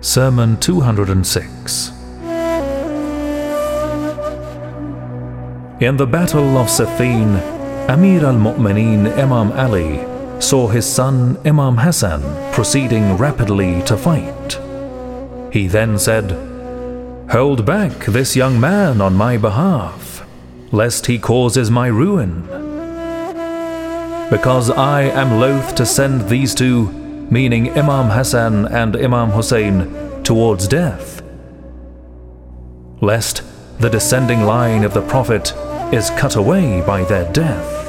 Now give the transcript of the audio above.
Sermon 206. In the Battle of Siffin, Amir al-Mu'mineen Imam Ali saw his son Imam Hassan proceeding rapidly to fight. He then said, "Hold back this young man on my behalf, lest he causes my ruin. Because I am loath to send these two," meaning Imam Hassan and Imam Hussein, "towards death, lest the descending line of the Prophet is cut away by their death."